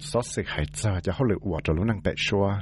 xót sự hại cho họ lựa ủa cho lúc năng bệ xua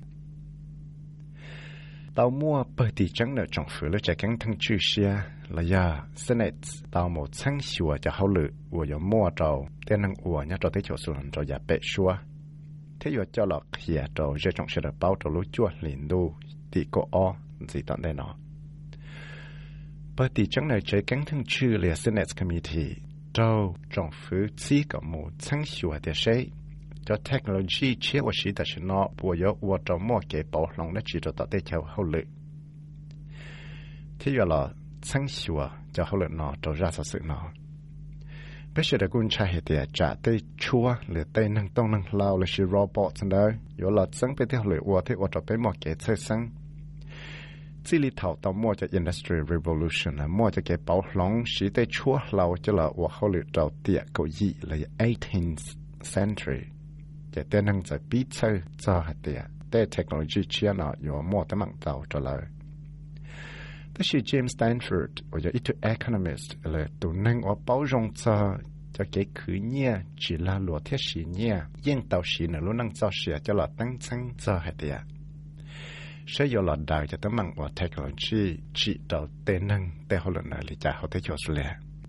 tàu mua bởi tỷ trắng nợ trọng phủ lựa chạy cánh thăng chư xia là ya Senate tàu một sáng xua cho họ lựa ủa cho mua trầu tên năng ủa nhá trầu tới chỗ xuống trầu ya bệ xua thế giờ cho lọ khía trầu dễ trọng sẽ được bao trầu lúa chua liền đu tỷ cổ o gì tận đây nọ bởi tỷ trắng nợ chạy cánh thăng chư là Senate Committee trầu trọng phủ chỉ có một sáng xua để xây cho technology chế và sĩ tại nó bùa yếu và trong mỗi cái bảo lòng nó chỉ cho tạo để theo hậu lực thế giờ là sáng sủa cho hậu lực nó cho ra sự nó bây giờ là quân trai hệ để trả tới chua lừa tay năng tông năng lao là sự robot đó yếu là sáng bây theo lực và thế và cho tới mỗi cái chơi sáng chỉ lý thảo tao mua cho industry revolution là mua cho cái bảo lòng sĩ tới chua lao cho là và hậu lực đầu tiệt cầu gì là 18th centuryจะเต้นนั่งจะปีเชื่อจะหัดเดียแต่เทคโนโลยีเชื่อหน่อยอยู่มั่วแต่มั่งเต่าจะเลยแต่ชื่อเจมส์สแตนฟอร์ดว่าจะอีทูเอคอนมิสต์เลยตัวนั่งว่าเป้าจงจะเกี่ยคือเนี่ยจีลาหลวงเทียสีเนี่ยยิ่งเต่าสีเนี่ยรู้นั่งจะเสียจะหลอดตั้งชั้งจะหัดเดียใช้ยาหลอดดาวจะต้องมั่งว่าเทคโนโลยีจีเต่าเต้นนั่งแต่เขาหลุดหน่อยหรือจะเขาได้จดเลย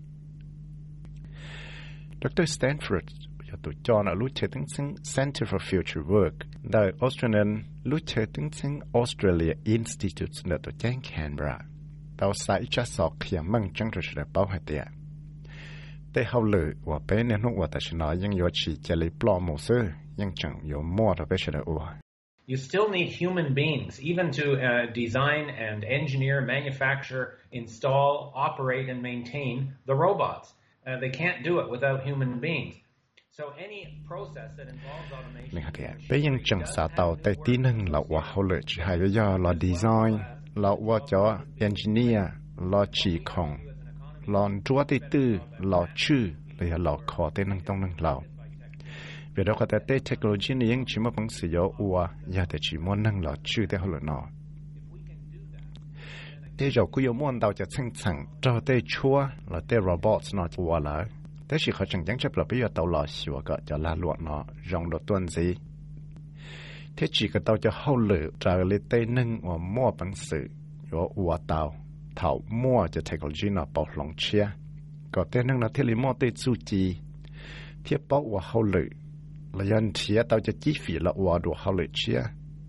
ดร.สแตนฟอร์ดตัวจอห์นรู้เชื่อถึงซึ่ง Center for Future Work โดยออสเตรเลียรู้เชื่อถึงซึ่ง Australia Institute ในตัวแจ้งแคนเบราเราใช้จะสอบเขียนมั่งจังตัวเฉลี่ยเป้าให้เดียแต่เขาเลยว่าเป็นในนุ่งว่าแต่ชนะยังอยู่ชีจะเลยปลอมหมู่ซื้อยังจังอยู่มั่วเราไปเฉลี่ยว่า You still need human beings, even to design and engineer, manufacture, install, operate, and maintain the robots. They can't do it without human beings.So any process that involves automation เป็นยังจังสาเตาแต่ที่นึงเราว่าเขาเลยจะให้ย่อเราดีไซน์เราว่าจะ engineer เราฉีกของเราจัวติตื้อเราชื่อเลยเราขอแต่นั่งต้องนั่งเราเวลาเขาแต่เทคโนโลยีนี้ยังชิมบังสิยอัวอย่าแต่ชิมนั่งเราชื่อแต่เขาเลยเนาะแต่เราก็ยมวนเราจะช่างเราแต่ชัวเราแต่ robot เนาะตัวเลยแต่สิเขาจังยังจะปรับไปอยู่ตัวหล่อชัวก็จะลาลวดเนาะรองตัวต้นสิเที่จีก็ตัวจะเข้าเหลือจะเลยเต้นึงว่ามั่วปังสื่อว่าอัวเตาเท่ามั่วจะเทคโนโลยีเนาะปอกหลงเชียก็เต้นึงเนาะที่ลิมั่วเต้ซูจีเทียบปอกว่าเข้าเหลือแล้วยันเทียตัวจะจี้ฝีละอัวดูเข้าเหลือเชีย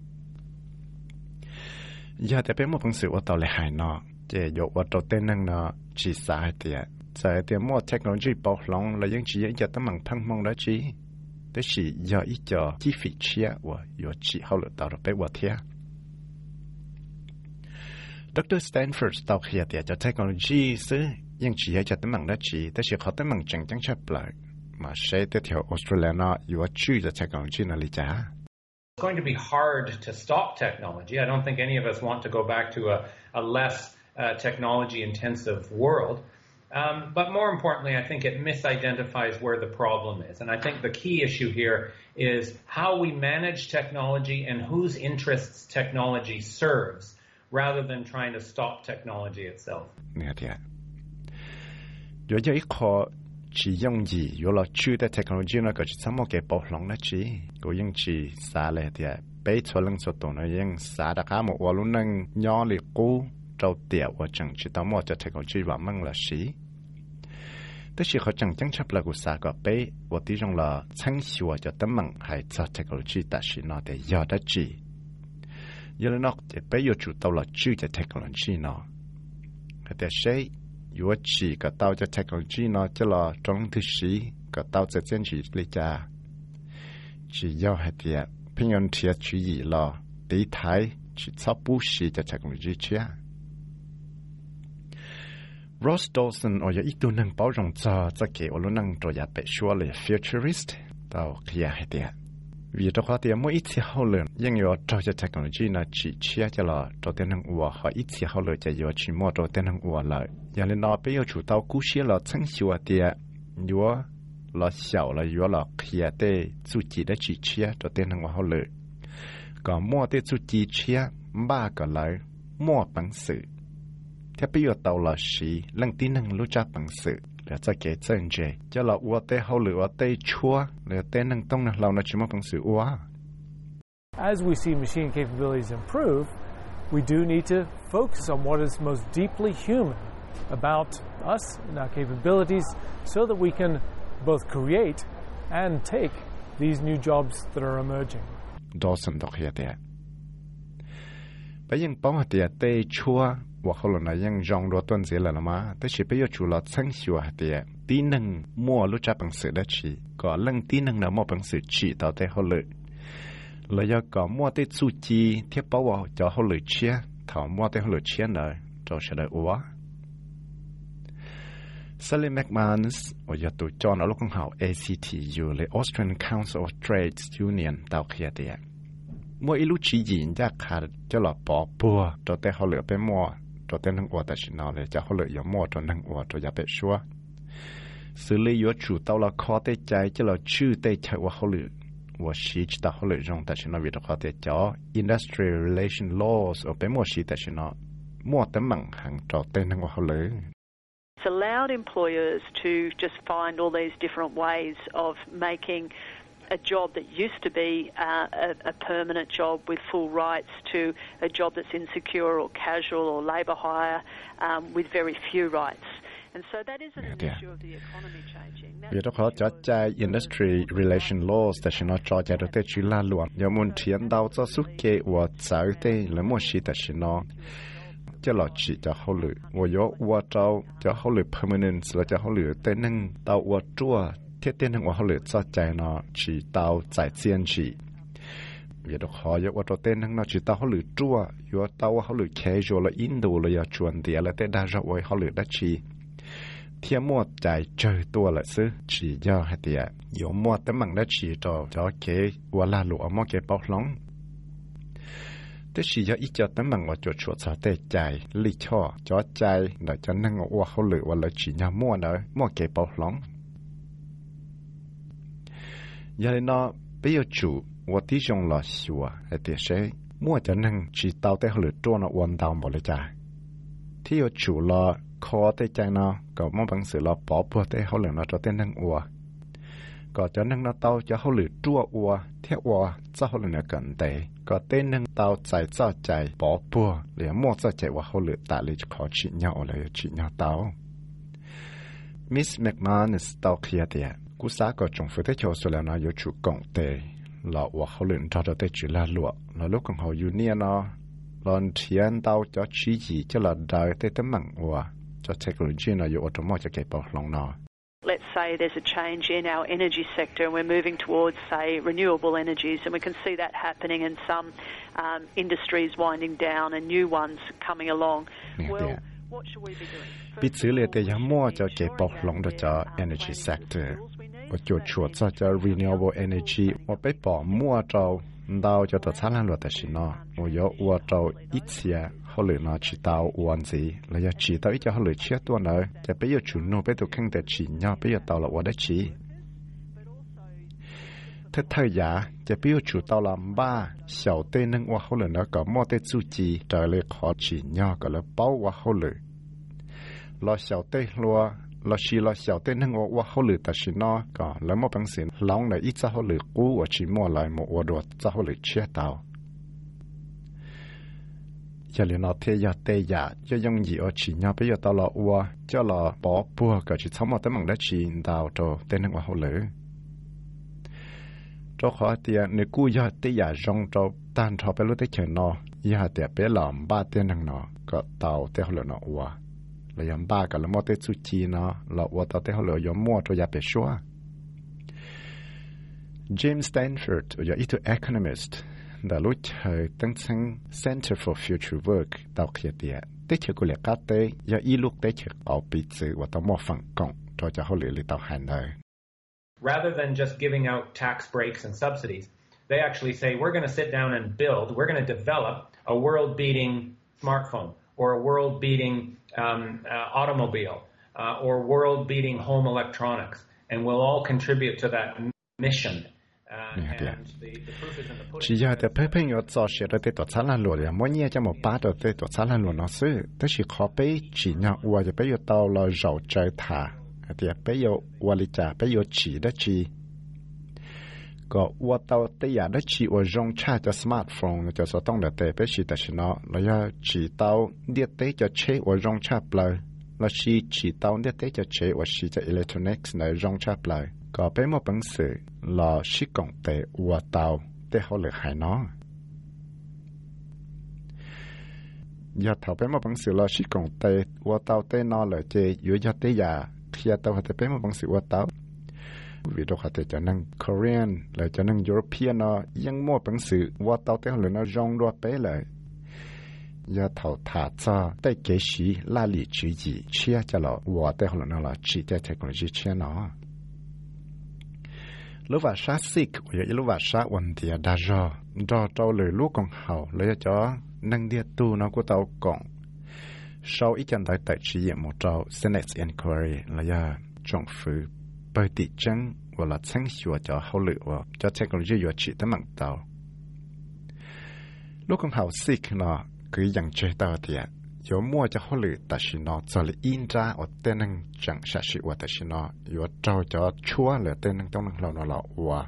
อย่าแต่เป็นมั่วปังสื่อว่าตัวเลยหายเนาะเจยกว่าตัวเต้นึงเนาะจีสายเตีย在点么 technology 包容了，因此也要他们碰碰了去，但是要一家机费钱，我有只好了到了被我听。Dr. Stanford 到现在就 technology 是因此也要他们了去，但是好他们真正出来，嘛谁这条 Australia 呢有住的 technology 那里家。 It's going to be hard to stop technology. I don't think any of us want to go back to a less technology-intensive world.But more importantly, I think it misidentifies where the problem is. And I think the key issue here is how we manage technology and whose interests technology serves rather than trying to stop technology itself. 有一個只用意有了舊的 technology 呢，個是怎麼嘅保護呢？只個用是啥嚟嘅？被錯能所動呢？用啥的卡木我攏能壓力高。做掉我整知道麼就 technology 話มั่งละสิแต่是เขาจังชับละกุศลก็ไปว่าที่ตรงละชั้นชัวจะตั้งมั่งให้จะ technology แต่สินอแต่ยอดจียังนอกจะไปอยู่จุดตัวละชื่อจะ technology เนาะแต่ใช้อยู่จีก็ตัวจะ technology เนาะจะละตรงที่สีก็ตัวจะเจนจีเลยจ้าจียอดให้เดียพิจารณาเทียจีละตีไทยจีชอบผู้สีจะ technology เชียRoss Dawson 我有一度能包容着给我能做也被说了 futurist 到可以还的，为的话的每一次好了，因为做这 technology 呢，只切就了做的能我和一次好了就要去摸做的能我了，因为那边要出到故事了，成熟的，有了小了有了可以的自己的只切做的能我好了，个摸的自己切八个来摸本事。ถ้าไปอยู่ตัวละสีเรื่องที่หนึ่งรู้จักปังสือ để cho cái chân chế cho là ua tê hậu lửa tê chua để tê nâng tông là lâu nó chỉ một bằng sự ua. As we see machine capabilities improve, we do need to focus on what is most deeply human about us and our capabilities so that we can both create and take these new jobs that are emerging. Dawson đọc hiện tại. Bây giờ bảo hạt tê chua và họ là những dòng đồ tuần gì là mà,แต่chỉ bây giờ chủ là sáng sủa hạt tí năng mua lúc trả bằng sự đã chỉ, có lần tí năng nào mua bằng sự chỉ tạo tới họ lợi. Là do có mua tới su chi thiết bảo vào cho họ lợi chia, thảo mua tới họ lợi chia nữa, cho sẽ đợi ủa. Sally McManus, ở giờ tụi cho nó lúc con học ACTU, là Austrian Council of Trades Union, tạo khía địa. Mỗi lúc chỉ diễn ra khá cho là bỏ bùa, cho tới họ lựa bên mua, cho tới năng ủa tại chỉ nào, cho họ lựa giống mua cho năng ủa cho giá bệ xua. Xử lý yếu chủ tao là khó tới trái, cho là chư tới chạy của họ lựa. Và sĩ chỉ tạo họ lựa rong tại chỉ nào vì đó khó tới cho Industrial Relation Laws, ở bên mua sĩ tại chỉ nào, mua tấm bằng hàng cho tới năng của họ lựa. It's allowed employers to just find all these different ways of making a job that used to be a permanent job with full rights to a job that's insecure or casual or labour hire with very few rights. And so that isn't an issue of the economy changing. Vì đó khó cho trái Industry Relation Laws tại chỉ nó cho trái được tới chữ la luận. Nếu muốn thiện đào cho suốt kế và giải tới là mua sĩ tại chỉ nó. Cho là chỉ cho họ lựa, và yếu và trao cho họ lựa permanent là cho họ lựa tên năng tàu và chua thiết tên năng và họ lựa cho chạy nó chỉ tàu giải chiến chỉ. Vì đó họ yếu và trao tên năng nó chỉ tàu họ lựa chua, yếu tàu họ lựa casual là Indo là yếu chuẩn địa là tên đa ra với họ lựa đã chỉ. Thiên mua chạy chơi tua là sư chỉ do hạt địa, yếu mua tấm bằng đã chỉ cho cái và là lụa mua cái bao lóng. Thế chỉ do ít cho tấm bằng và chuột chuột cho tê chạy lý cho chạy để cho năng ngộ họ lựa và lợi chỉ nhau mua cái bao lóng. Giờ này nó bây giờ chủ và tí dòng là xùa thì sẽ mua cho năng chỉ tao tê họ lựa cho nó hoàn tao một lời trả. Thì giờ chủ là khó tê chạy nó có mua bằng sự là bỏ bùa tê họ lựa nó cho tê năng ua. Có cho năng nó tao cho họ lựa chua ua theo ua cho họ lựa nó cần tê. Có tên năng tao chạy cho chạy bỏ bùa để mua cho chạy và họ lựa tạ lý khó trị nhau là trị nhau tao. Miss McManus tao khía tìa. Cú xã có trong phía thế cho số là nó yếu chủ cộng tệ là và họ lựa cho tê chủ là lụa là lúc còn họ union nó lần thiện tao cho chỉ gì cho là đời tê tấm bằng ua cho technology nó yếu trong mọi cho cái bảo lòng nó. Let's say there's a change in our energy sector and we're moving towards, say, renewable energies, and we can see that happening and some industries winding down and new ones coming along. Well, what should we be doing? Bị xử lý để mua cho cái bảo lòng đó cho energy sector. Và chuột cho renewable energy và bị bỏ mua cho đào cho tờ xã lan luật tại xin nó. Và yếu ua cho ít xe họ lựa nó chỉ tao uốn gì là giờ chỉ tao ít cho họ lựa chia tuần nữa để bây giờ chủ nó bây giờ khăng để chỉ nhau bây giờ tao là uốn đã chỉ thế thời gian để bây giờ chủ tao làm ba小tên năng uốn họ lựa nó có mua tên chủ chỉ trở lại họ chỉ nhau có là bao uốn họ lựa lo小tên lo lo chỉ lo小tên năng uốn họ lựa tại xin nó có là một bằng sự lòng là ít cho họ lựa cũ và chỉ mua lại một uốn đồ cho họ lựa chia tao. Giờ liền nó thế giờ tê giả cho dùng gì ở chỉ nhau bây giờ tao là ua cho là bỏ bùa cả chỉ sống một tấm bằng đất chỉ đào cho tên năng họ lử cho khó tiền nếu cú giờ tê giả rong cho tan cho bây lúc tê chờ nó giờ tê bé làm ba tên năng nó có tàu tê họ lử nó ua là yếm ba cả là mua tê su chi nó là ua tàu tê họ lử yếm mua cho giờ bé xóa. James Stanford là ít economist đã lúc thời tăng sang Center for Future Work tạo khía địa tế chế của lệ cá tế do ý lúc tế chế bảo bị dự và tạo một phần cộng cho họ lựa tạo hành đời. Rather than just giving out tax breaks and subsidies, they actually say we're going to sit down and build, we're going to develop a world-beating smartphone or a world-beating automobile or world-beating home electronics, and we'll all contribute to that mission. Chỉ giờ để phê phê nhớ cho sẽ được tụi xã lan luôn, mỗi nhà cho một ba được tụi xã lan luôn nó xứ, tức chỉ khó bé chỉ nhau qua cho bé tàu là giàu chơi thả, thì bây giờ qua lịch trả bây giờ chỉ đó chỉ có qua tàu tây giả đó chỉ qua dùng cha cho smartphone cho số tông để tệ bây chỉ tại nó là chỉ tàu điện tế cho chế qua dùng cha play là chỉ tàu điện tế cho chế qua chỉ cho electronics này dùng cha play có bây một bằng sự là chỉ công tệ qua tàu để họ được hại nó giờ thầu bây một bằng sự là chỉ công tệ qua tàu tệ nó là chế yếu cho tây giả khi tàu họ bây một bằng sự qua tàu vì đó họ cho năng Korean lại cho năng European nó ยัง mua bằng sự qua tàu tệ họ nó dùng đua bé lại giờ thầu thả cho tại cái gì là lý chỉ gì chia cho là qua tệ họ nó là chỉ để technology chia nó lúc vào sát xích rồi lúc vào sát vấn đề đa do trâu lời lúc còn hậu lấy cho năng địa tu nó của tàu cộng sau ít chân tại tại chỉ một trâu Senate inquiry là do政府bởi tỷ chân và là sáng suốt cho hậu lự và cho technology và chỉ tới mạng tàu lúc còn hậu xích nó cứ dành chơi tàu thì有mua cho họ lựa但是呢做了印扎我tên năng chẳng sản xuất我但是呢有照cho chúa là tên năng trong năng lâu nó我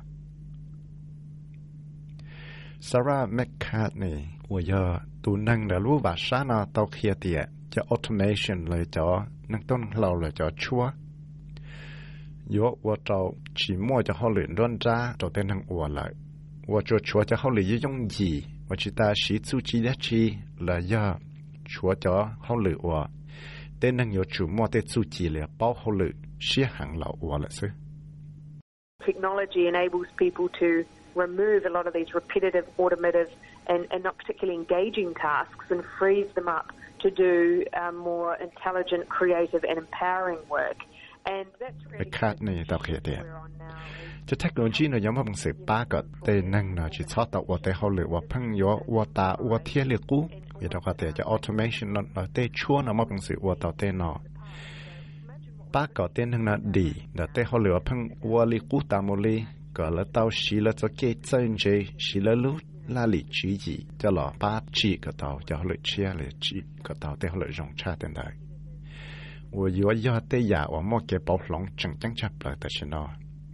Sarah McCartney 我要tu năng đãรู้ว่า啥呢到kia tiệt cho automation เลยcho năng trong năng lâuเลยcho chúa 有我照只mua cho họ lựa đơn ra cho tên năng 我来我做chúa cho họ lựa用意我知道是主旨的是là要chúa cho họ lựa và tên năng有chủ mua tên chủ chỉ là bao họ lựa xế hàng lão và là sự. Technology enables people to remove a lot of these repetitive, automative, and not particularly engaging tasks and frees them up to do more intelligent, creative, and empowering work. And that's really what we're on now. Cho technology nó giống bằng sự ba cái tên năng nó chỉ cho tạo và họ lựa và phăng yếu và ta và thiết liệu cũ. Vì đó có thể cho automation nó tê chua nó mà bằng sự ua tàu tê nó ba có tên hưng nó đi là tê họ lửa phăng ua li cú tàu mô li có là tàu xí là cho kê chân chê xí là lúc là lý trí gì cho là ba chỉ cái tàu cho họ lựa chia là chỉ cái tàu tê họ lựa rộng cha tên đấy và yếu do tê giả và mua cái bảo lỏng chẳng chẳng chấp lại tại sao nó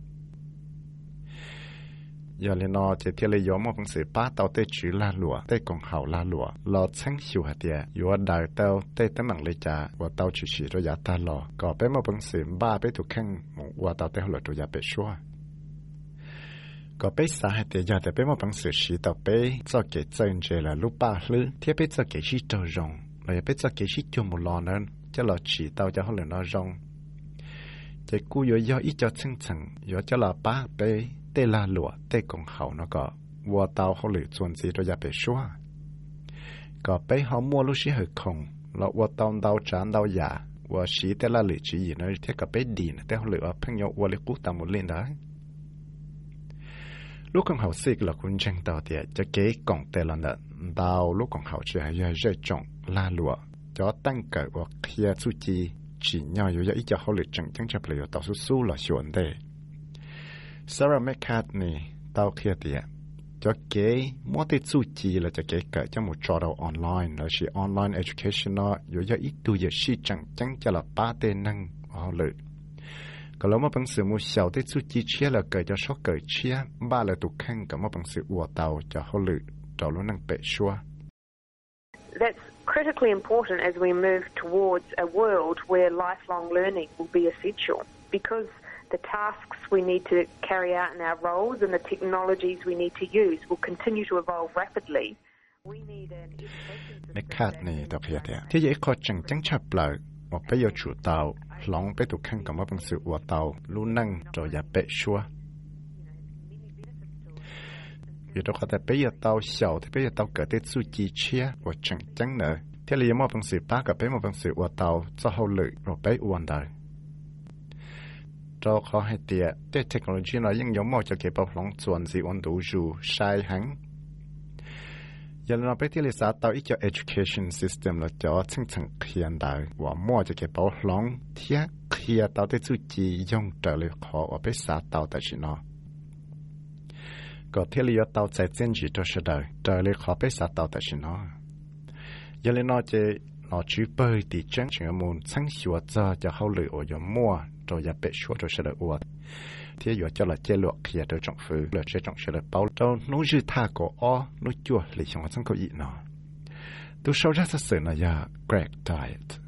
giờ lên nó chỉ theo lấy một bằng sự ba tàu tê chữ la lụa tê còn hậu la lụa lò sáng siêu hạt địa yếu đại tàu tê tấm bằng lấy trả và tàu chữ chỉ rồi giá ta lò có bé một bằng sự ba bé thuộc khăn và tàu tê lò rồi giá bé xóa có bé xã hạt địa giờ bé một bằng sự chỉ tàu bé cho cái chân chế là lúc ba lư thiết bé cho cái chỉ trâu rồng rồi bé cho cái chỉ cho một lò nữa cho lò chỉ tàu cho họ là nó rồng chỉ cú yếu do ít cho chân chân yếu cho là ba bé tê la lụa tê còn hậu nó có và tàu họ lựa chuẩn gì rồi giá bé xóa có bé họ mua lúc xí hơi không là và tàu tràn tàu giả và xí tê la lựa chỉ gì nó thế có bé đi nữa tê họ lựa phăng nhau và lựa cút tàu một lên đấy lúc còn hậu xích là quân tranh tàu thì cho kế còn tê là nợ tàu lúc còn hậu chỉ hay rơi trọng la lụa cho tăng cỡ và kia su chỉ nhau yếu ít cho họ lựa chẳng chẳng chấp lựa tàu su là chuẩn đề Sarah McCartney tao kia tiệt cho cái mỗi cái chủ chỉ là cho cái cái cho một trò đầu online là chỉ online education nó có ít tu giờ chỉ chẳng chẳng cho là ba tên năng họ lựa còn lúc mà bằng sự một小的主chỉ chia là cái cho số cái chia ba là tụ khăn cả mà bằng sự ủa tàu cho họ lựa trò luôn năng bể xua. That's critically important as we move towards a world where lifelong learning will be essential because the tasks we need to carry out in our roles and the technologies we need to use will continue to evolve rapidly. We need an education McCartney đọc hiểu thế. Thế vậy có chẳng chẳng chấp lại một bây giờ chủ tàu lòng bây tụ khăn cầm bằng sự ủa tàu luôn năng rồi giả bệ xua. Vì đó có thể bây giờ tàu xấu thì bây giờ tàu cỡ tới su chi chia và chẳng chẳng nữa. Thế là một bằng sự ba cả bây một bằng sự ủa tàu cho hậu lự rồi bây uốn đời. Cho khó hay tiệt, để technology nóยัง有冇就給包攏轉是溫度住曬行。giờ nó bây giờ là sao tạo ít cho education system là cho chính thức hiện đại và mua cho cái bảo lỏng thiết khi tạo tới chủ chỉ dùng trợ lực họ và bây giờ tạo tại chỉ nó có thể là tạo tại trên chỉ cho sự đời trợ lực họ bây giờ tạo tại chỉ nó giờ nó chỉ nó chỉ bơi thì chẳng chuyện muốn sáng sủa cho hậu lửa ở giờ mua rồi giờ bị sủa rồi sẽ được uất thì giờ cho là chế luộc khi ở trong phứ là chế trong sẽ được bao trâu nó dư tha cổ o nó chua lấy trong cái có gì nó tôi sau ra sự là giờ Greg Diet